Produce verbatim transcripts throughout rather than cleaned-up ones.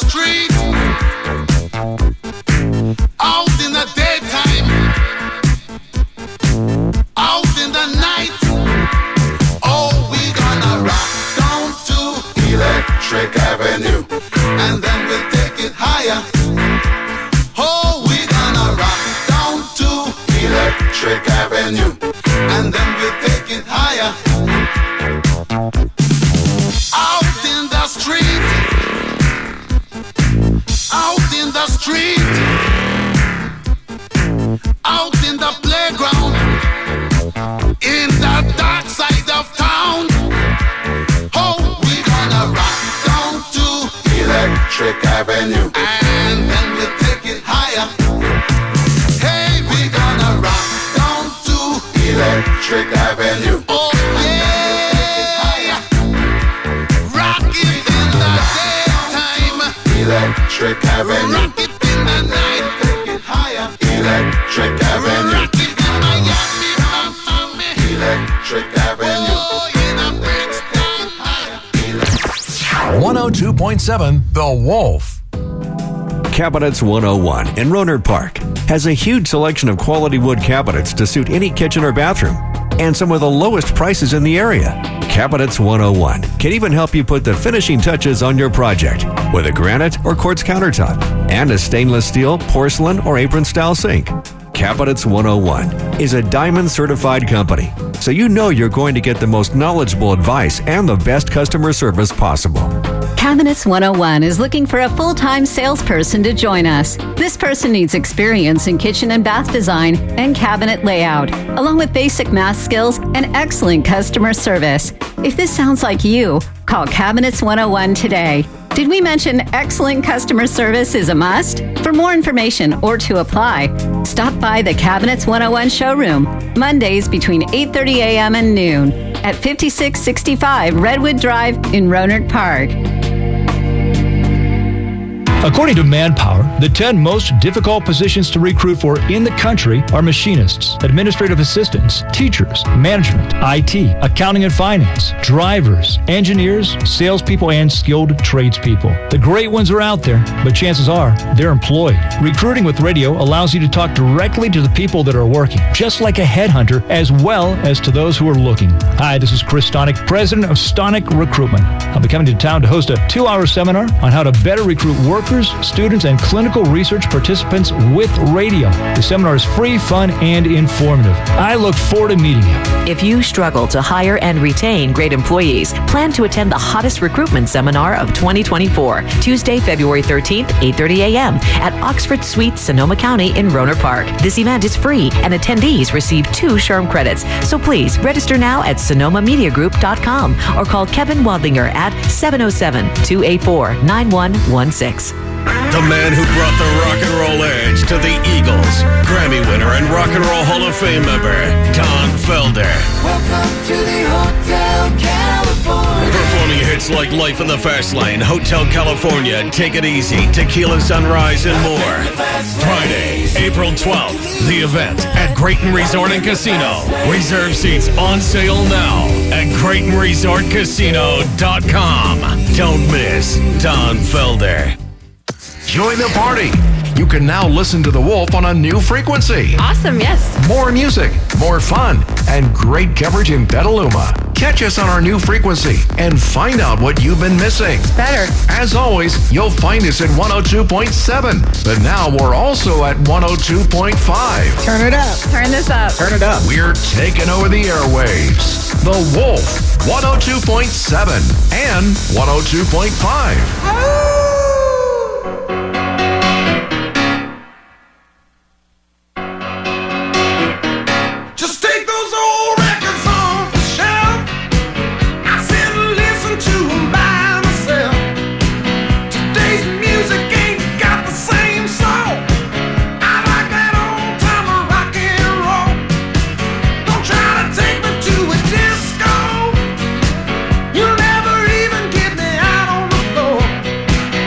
street, out in the daytime, out in the night. Oh, we gonna rock down to Electric Avenue, and then we'll take it higher. Oh, we gonna rock down to Electric Avenue, and then we'll take it higher. Out in the street, out in the street, out in the playground, in the dark side of town. Oh, we gonna rock down to Electric Avenue, and then we'll take it higher. Hey, we gonna rock down to Electric Avenue. Oh yeah, rock it in the daytime, Electric Avenue. Rock it in the night, take it higher, Electric Avenue. Rock it in Miami, Miami, Electric Avenue. Oh, in a Brixton higher. one oh two point seven The Wolf. Cabinets one oh one in Rohnert Park has a huge selection of quality wood cabinets to suit any kitchen or bathroom, and some of the lowest prices in the area. Cabinets one oh one can even help you put the finishing touches on your project with a granite or quartz countertop and a stainless steel, porcelain, or apron-style sink. Cabinets one oh one is a diamond certified company, so you know you're going to get the most knowledgeable advice and the best customer service possible. Cabinets one oh one is looking for a full-time salesperson to join us. This person needs experience in kitchen and bath design and cabinet layout, along with basic math skills and excellent customer service. If this sounds like you, call Cabinets one oh one today. Did we mention excellent customer service is a must? For more information or to apply, stop by the Cabinets one oh one showroom, Mondays between eight thirty a.m. and noon at fifty-six sixty-five Redwood Drive in Rohnert Park. According to Manpower, the ten most difficult positions to recruit for in the country are machinists, administrative assistants, teachers, management, I T, accounting and finance, drivers, engineers, salespeople, and skilled tradespeople. The great ones are out there, but chances are they're employed. Recruiting with radio allows you to talk directly to the people that are working, just like a headhunter, as well as to those who are looking. Hi, this is Chris Stonick, president of Stonick Recruitment. I'll be coming to town to host a two-hour seminar on how to better recruit workers, students, and clinical research participants with radio. The seminar is free, fun, and informative. I look forward to meeting you. If you struggle to hire and retain great employees, plan to attend the hottest recruitment seminar of twenty twenty-four, Tuesday, February thirteenth, eight thirty a.m. at Oxford Suite, Sonoma County in Rohnert Park. This event is free, and attendees receive two SHRM credits. So please register now at sonoma media group dot com or call Kevin Wadlinger at seven oh seven, two eight four, nine one one six. The man who brought the rock and roll edge to the Eagles, Grammy winner and Rock and Roll Hall of Fame member, Don Felder. Welcome to the Hotel California. Performing hits like Life in the Fast Lane, Hotel California, Take It Easy, Tequila Sunrise, and more. Friday, April twelfth, the event at Grayton Resort and Casino. Reserve seats on sale now at Grayton Resort Casino dot com. Don't miss Don Felder. Join the party. You can now listen to The Wolf on a new frequency. Awesome, yes. More music, more fun, and great coverage in Petaluma. Catch us on our new frequency and find out what you've been missing. It's better. As always, you'll find us at one oh two point seven, but now we're also at one oh two point five. Turn it up. Turn this up. Turn it up. We're taking over the airwaves. The Wolf, one oh two point seven and one oh two point five. Oh! You'll never even get me out on the floor.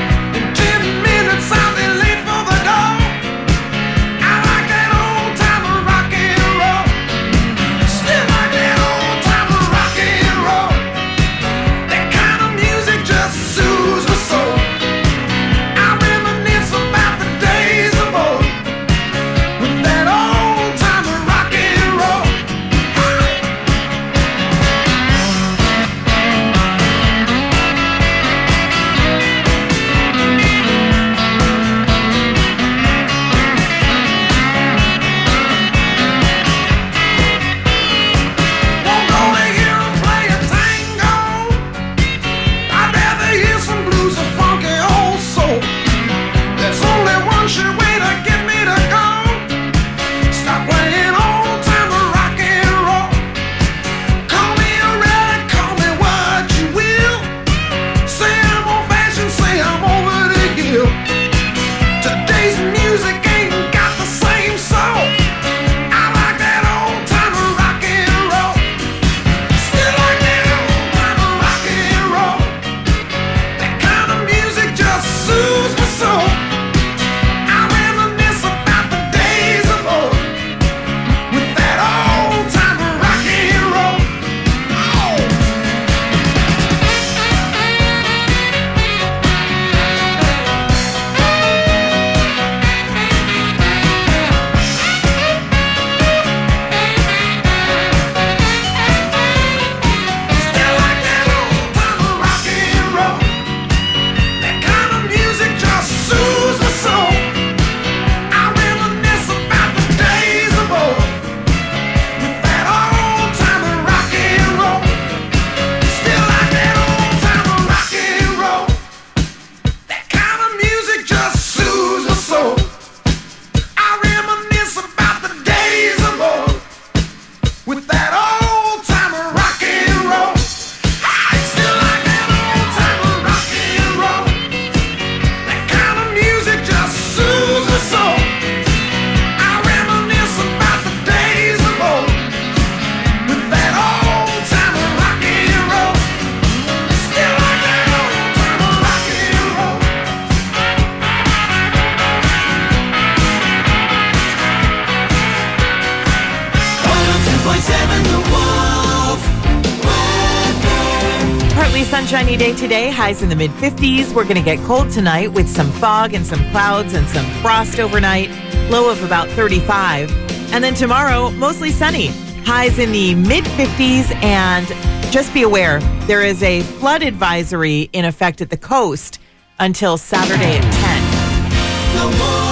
Partly sunshiny day today, highs in the mid fifties. We're going to get cold tonight with some fog and some clouds and some frost overnight, low of about thirty-five. And then tomorrow, mostly sunny, highs in the mid fifties. And just be aware, there is a flood advisory in effect at the coast until Saturday at ten. The Wolf.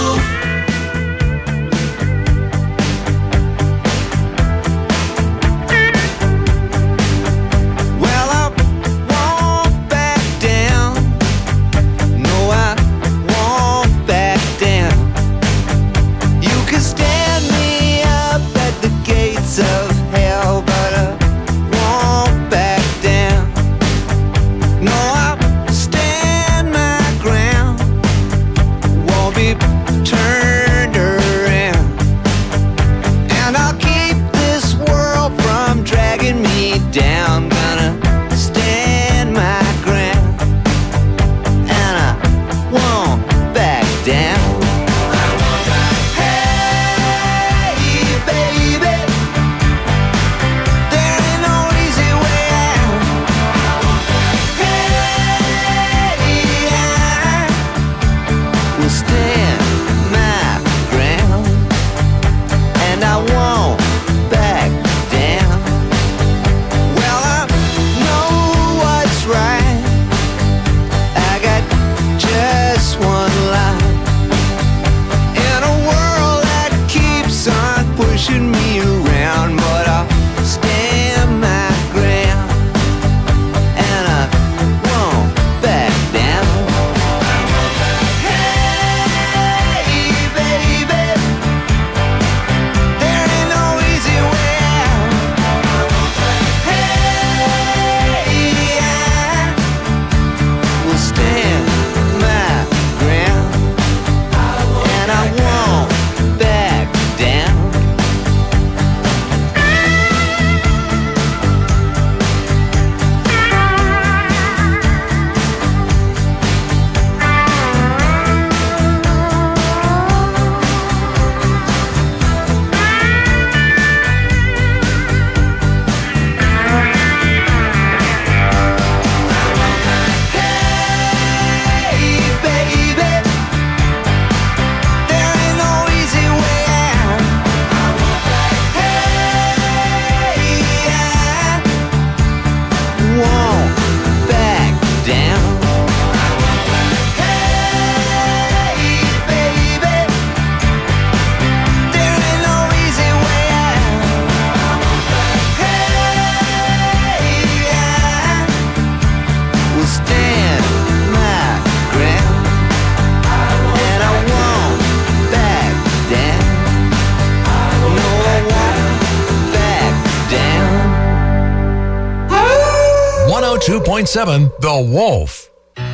two point seven The Wolf.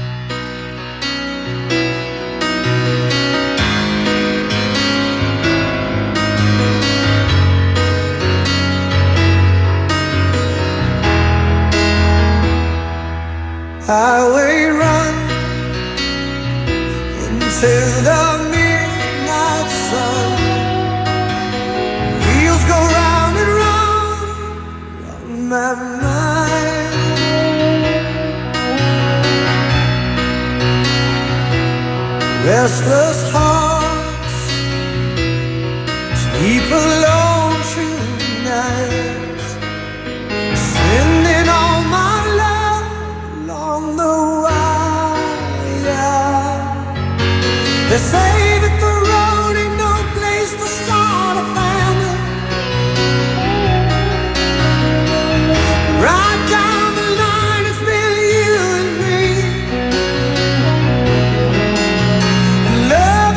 Highway run into the midnight sun. Wheels go round and round on my mind. Restless hearts sleep alone through nights, sending all my love along the wire. They say that the road ain't no place to start a family. Right down the line, it's been you and me. And love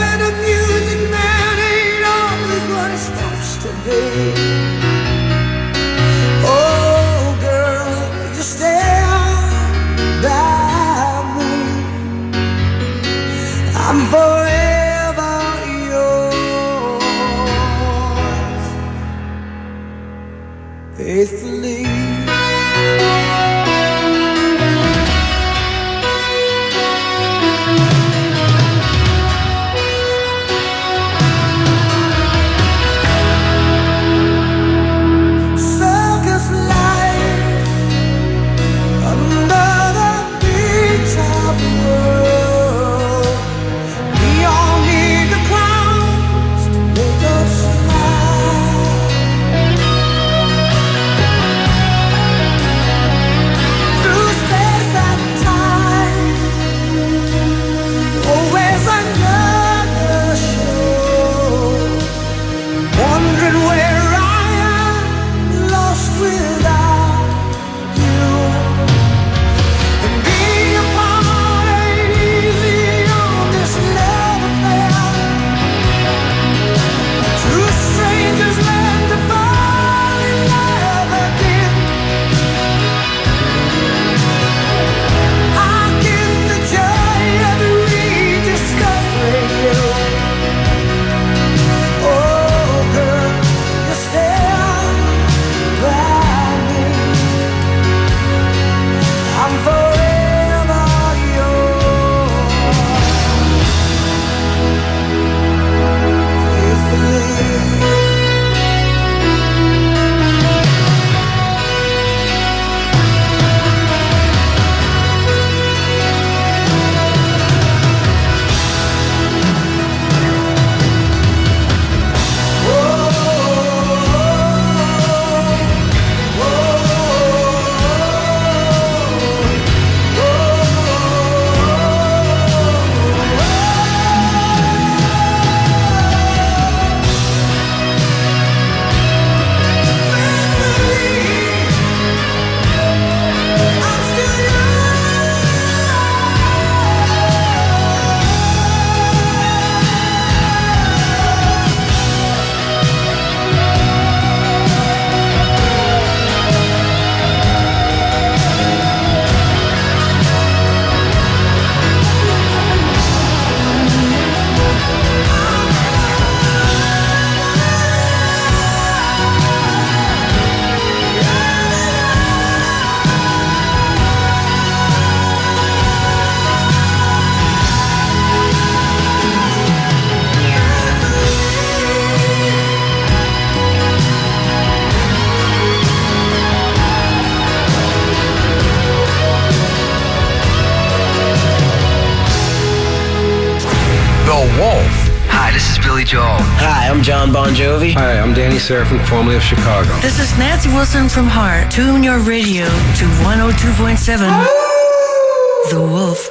Billy Joel. Hi, I'm John Bon Jovi. Hi, I'm Danny Serafin, formerly of Chicago. This is Nancy Wilson from Heart. Tune your radio to one oh two point seven. The Wolf.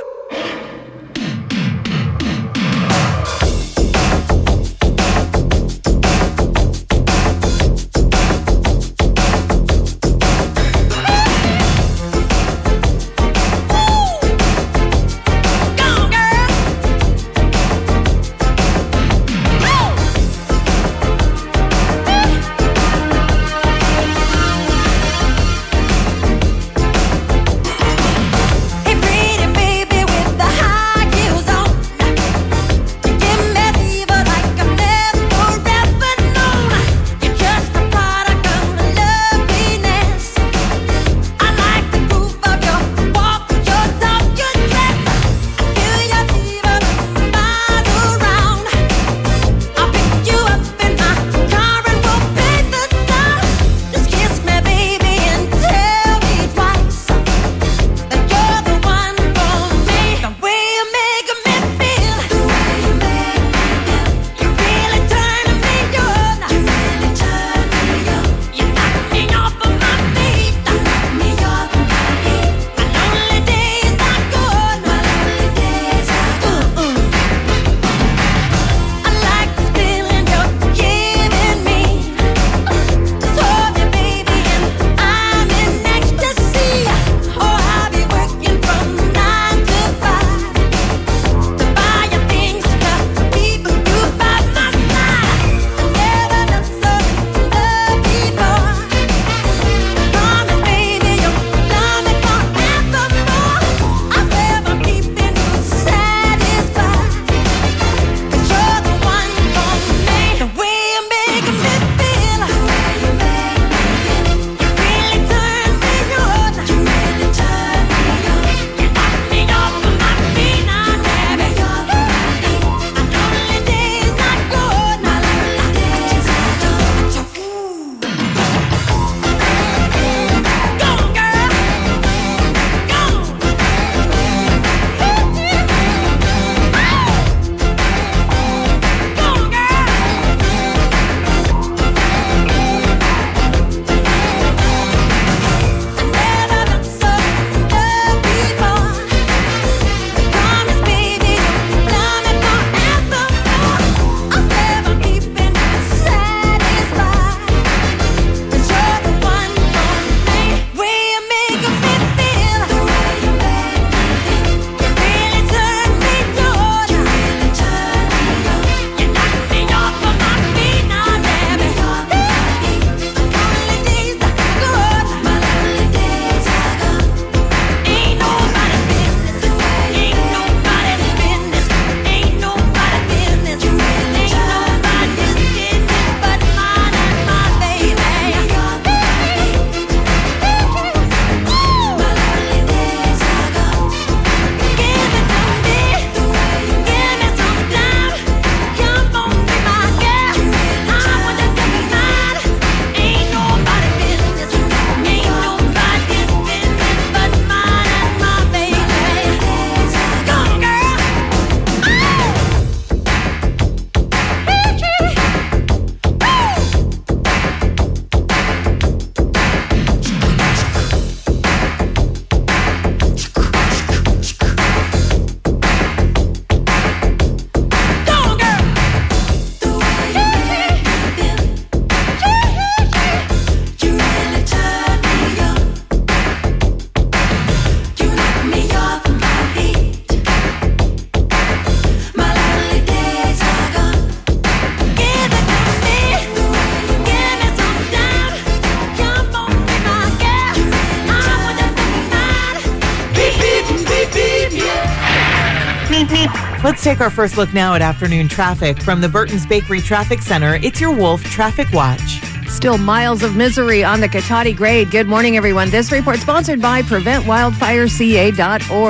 Let's take our first look now at afternoon traffic. From the Burton's Bakery Traffic Center, it's your Wolf Traffic Watch. Still miles of misery on the Cotati grade. Good morning, everyone. This report sponsored by prevent wildfire c a dot org.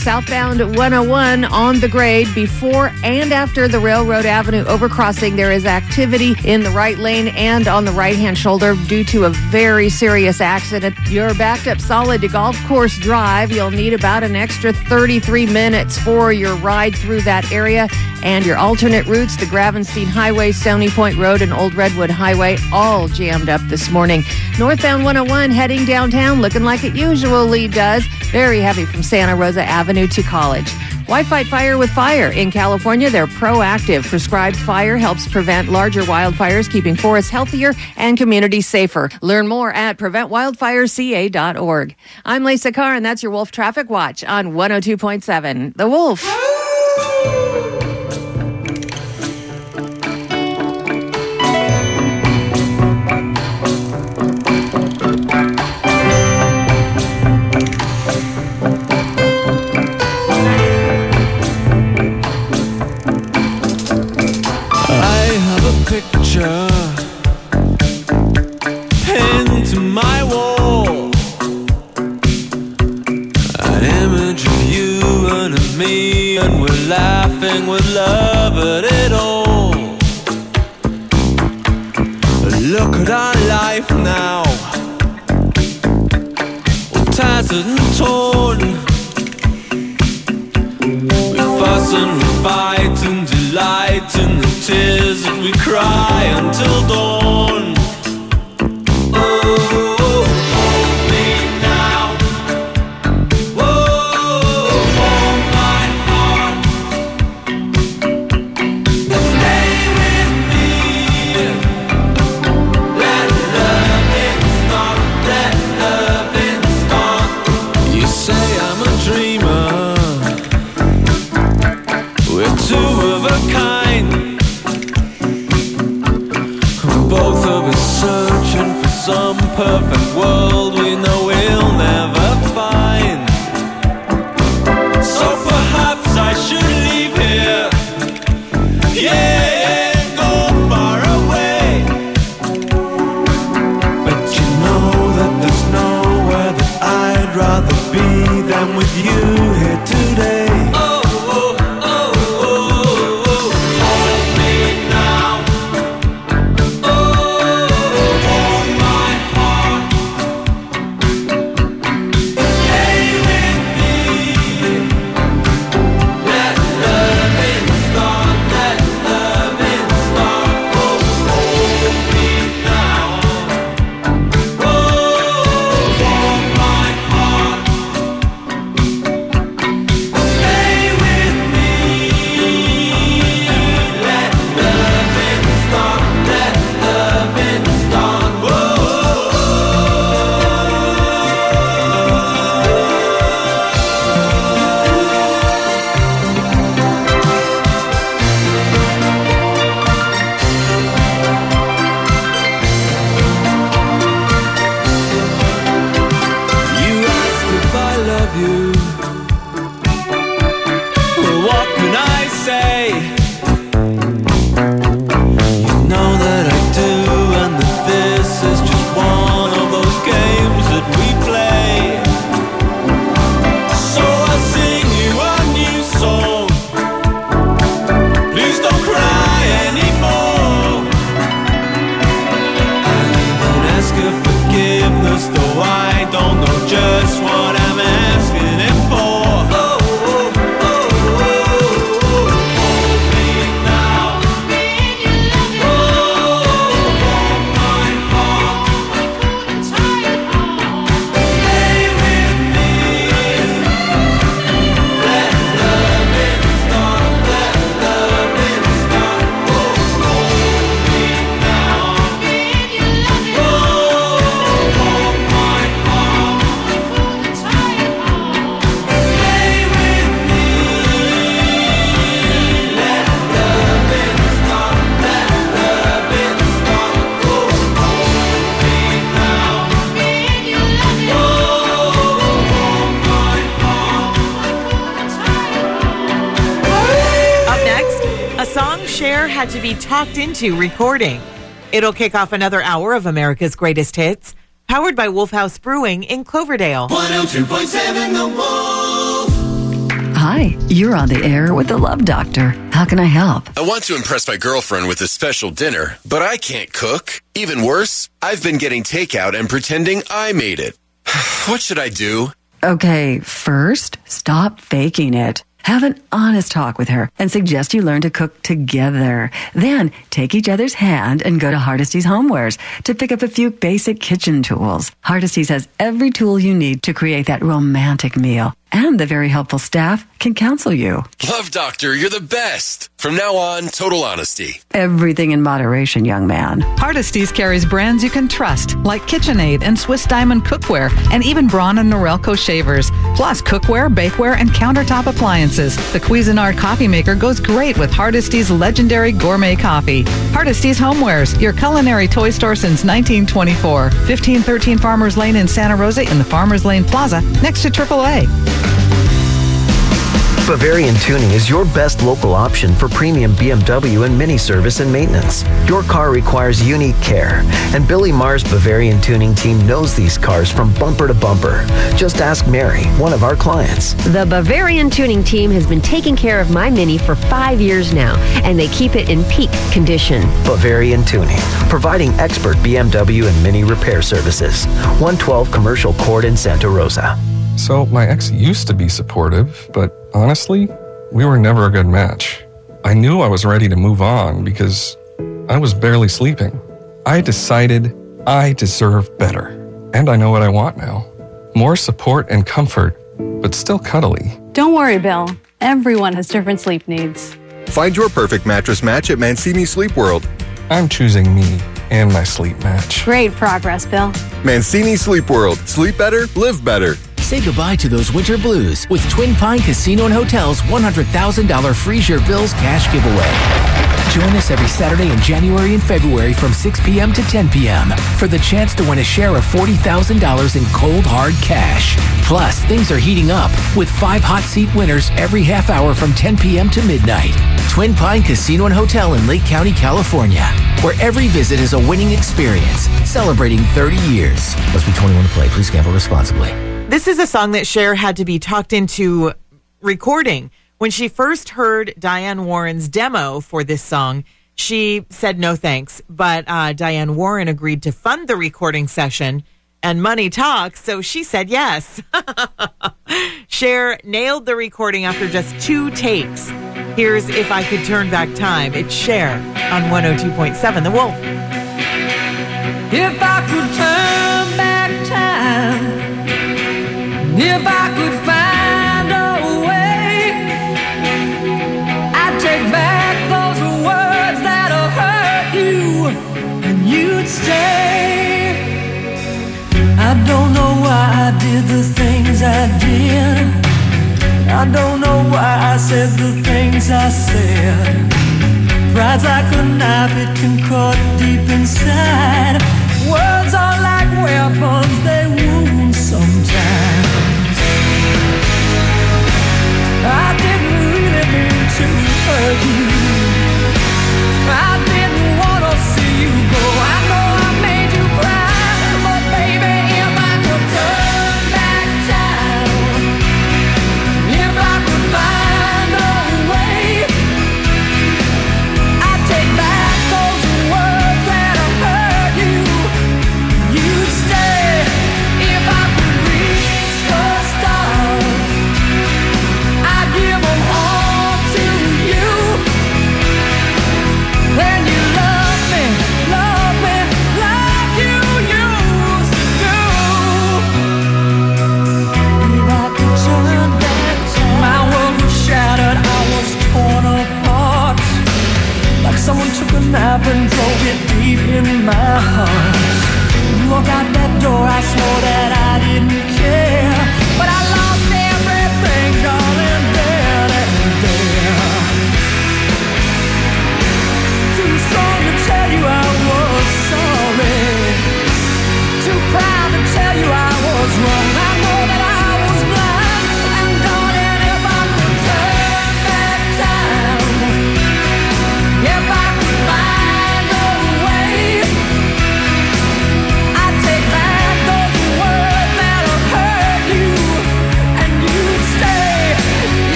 Southbound one oh one on the grade before and after the Railroad Avenue overcrossing. There is activity in the right lane and on the right-hand shoulder due to a very serious accident. You're backed up solid to Golf Course Drive. You'll need about an extra thirty-three minutes for your ride through that area. And your alternate routes, the Gravenstein Highway, Stony Point Road, and Old Redwood Highway, all jammed up this morning. Northbound one oh one heading downtown, looking like it usually does. Very heavy from Santa Rosa Avenue to College. Why fight fire with fire? In California, they're proactive. Prescribed Fire helps prevent larger wildfires, keeping forests healthier and communities safer. Learn more at prevent wildfires c a dot org. I'm Lisa Carr, and that's your Wolf Traffic Watch on one oh two point seven. The Wolf. Picture pinned to my wall, an image of you and of me, and we're laughing with love at it all. Look at our life now, all tattered and torn. We fuss and we fight and delight in the tears that we cry until dawn. Oh, hold me now. Whoa, hold my heart. Stay with me. Let loving start. Let loving start. You say I'm a dreamer. We're two of a kind. Both of us searching for some perfect world we know we'll never find. So perhaps I should leave here, yeah, and go far away. But you know that there's nowhere that I'd rather be than with you here today. Had to be talked into recording. It'll kick off another hour of America's Greatest Hits, powered by Wolf House Brewing in Cloverdale. one oh two point seven The Wolf. Hi, you're on the air with the Love Doctor. How can I help? I want to impress my girlfriend with a special dinner, but I can't cook. Even worse, I've been getting takeout and pretending I made it. What should I do? Okay, first, stop faking it. Have an honest talk with her and suggest you learn to cook together. Then take each other's hand and go to Hardesty's Homewares to pick up a few basic kitchen tools. Hardesty's has every tool you need to create that romantic meal. And the very helpful staff can counsel you. Love Doctor, you're the best. From now on, total honesty. Everything in moderation, young man. Hardesty's carries brands you can trust, like KitchenAid and Swiss Diamond Cookware, and even Braun and Norelco shavers. Plus cookware, bakeware, and countertop appliances. The Cuisinart coffee maker goes great with Hardesty's legendary gourmet coffee. Hardesty's Homewares, your culinary toy store since nineteen twenty-four. fifteen thirteen Farmers Lane in Santa Rosa in the Farmers Lane Plaza, next to triple A. Bavarian Tuning is your best local option for premium B M W and Mini service and maintenance. Your car requires unique care, and Billy Marr's Bavarian Tuning team knows these cars from bumper to bumper. Just ask Mary, one of our clients. The Bavarian Tuning team has been taking care of my Mini for five years now, and they keep it in peak condition. Bavarian Tuning, providing expert B M W and Mini repair services. one twelve Commercial Court in Santa Rosa. So my ex used to be supportive, but honestly, we were never a good match. I knew I was ready to move on because I was barely sleeping. I decided I deserve better. And I know what I want now. More support and comfort, but still cuddly. Don't worry, Bill. Everyone has different sleep needs. Find your perfect mattress match at Mancini Sleep World. I'm choosing me and my sleep match. Great progress, Bill. Mancini Sleep World. Sleep better, live better. Say goodbye to those winter blues with Twin Pine Casino and Hotel's one hundred thousand dollars Freeze Your Bills cash giveaway. Join us every Saturday in January and February from six p.m. to ten p.m. for the chance to win a share of forty thousand dollars in cold, hard cash. Plus, things are heating up with five hot seat winners every half hour from ten p.m. to midnight. Twin Pine Casino and Hotel in Lake County, California, where every visit is a winning experience, celebrating thirty years. Must be twenty-one to play. Please gamble responsibly. This is a song that Cher had to be talked into recording. When she first heard Diane Warren's demo for this song, she said no thanks. But uh, Diane Warren agreed to fund the recording session, and money talks, so she said yes. Cher nailed the recording after just two takes. Here's If I Could Turn Back Time. It's Cher on one oh two point seven The Wolf. If I could turn back time, if I could find a way, I'd take back those words that'll hurt you, and you'd stay. I don't know why I did the things I did. I don't know why I said the things I said. Pride's like a knife, it can cut deep inside. Words are like weapons, they wound sometimes.